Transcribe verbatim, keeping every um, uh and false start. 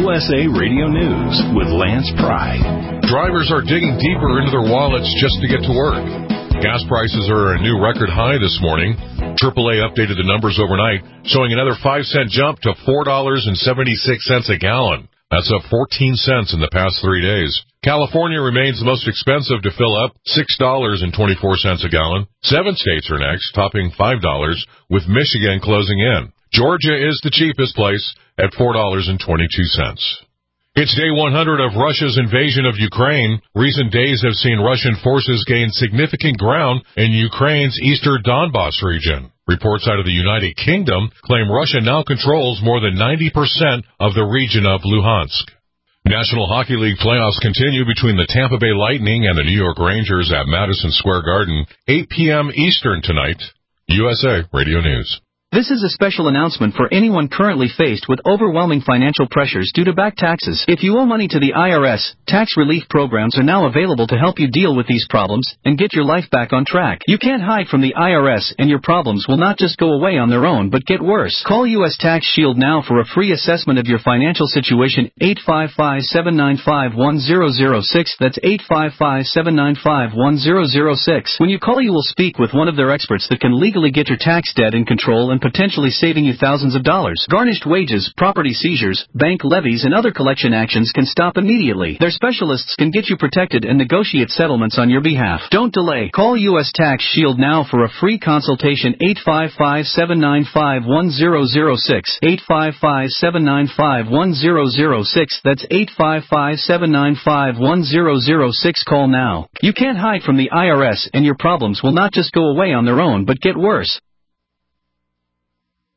U S A Radio News with Lance Pry. Drivers are digging deeper into their wallets just to get to work. Gas prices are at a new record high this morning. triple A updated the numbers overnight, showing another five cent jump to four dollars and seventy-six cents a gallon. That's up fourteen cents in the past three days. California remains the most expensive to fill up, six dollars and twenty-four cents a gallon. Seven states are next, topping five dollars, with Michigan closing in. Georgia is the cheapest place at four dollars and twenty-two cents. It's day one hundred of Russia's invasion of Ukraine. Recent days have seen Russian forces gain significant ground in Ukraine's eastern Donbas region. Reports out of the United Kingdom claim Russia now controls more than ninety percent of the region of Luhansk. National Hockey League playoffs continue between the Tampa Bay Lightning and the New York Rangers at Madison Square Garden, eight p.m. Eastern tonight. U S A Radio News. This is a special announcement for anyone currently faced with overwhelming financial pressures due to back taxes. If you owe money to the I R S, tax relief programs are now available to help you deal with these problems and get your life back on track. You can't hide from the I R S, and your problems will not just go away on their own but get worse. Call U S Tax Shield now for a free assessment of your financial situation. eight five five, seven nine five, one zero zero six. That's eight five five, seven nine five, one zero zero six. When you call, you will speak with one of their experts that can legally get your tax debt in control and potentially saving you thousands of dollars. Garnished wages, property seizures, bank levies, and other collection actions can stop immediately. Their specialists can get you protected and negotiate settlements on your behalf. Don't delay. Call U S Tax Shield now for a free consultation. eight five five, seven nine five, one zero zero six. eight five five, seven nine five, one zero zero six. That's eight five five, seven nine five, one zero zero six. Call now. You can't hide from the I R S, and your problems will not just go away on their own but get worse.